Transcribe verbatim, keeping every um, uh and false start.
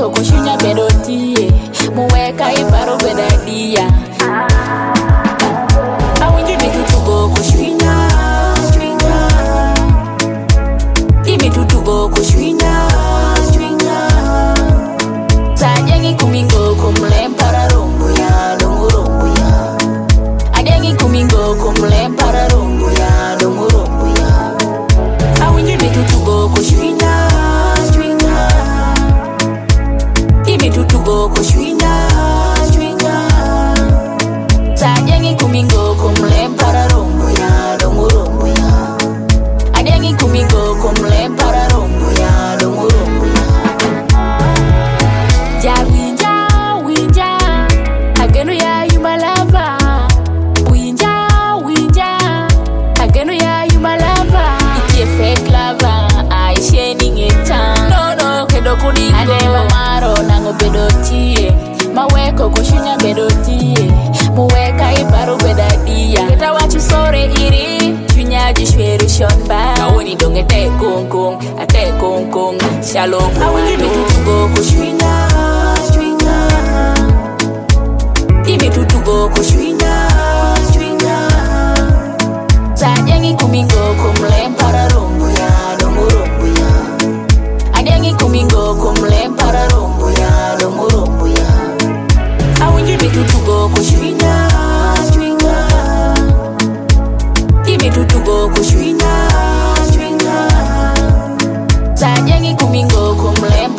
weko kushunya bedotie muweka iparo bedadia awinji mitutugo kushunya shunya imitutugo kushunya shunya sajengi kumingo kumlempara rombo ya dongo rombo ya adengi kumingo kumlempara rombo ya dongo rombo ya awinji mitutugo kushunya shunya imitutugo kushunya shunya sajengi kumingo kumlempara rombo ya dongo rombo ya adengi kumingo kumlempara rombo ya dongo rombo ya ja winja winja ageno ya yumalava winja winja ageno ya yumalava itie fake lava aishe ningeta no no kedo kuningo anema maro nango bedotie maweko kushunya bedotie muweka iparo bedadia kita wachu sore iri chunya jishweru shonba awoni donge te kong kong ate kong kong shalom awini mitutugo kushunya shunya imitutugo kushunya shunya sajengi kumingo kumlempara rombo ya dongo rombo ya adengi kumingo kumlempara rombo ya dongo rombo ya awinji mitutugo kushunya shunya imitutugo kushunya shunya sajengi kumingo kumlempara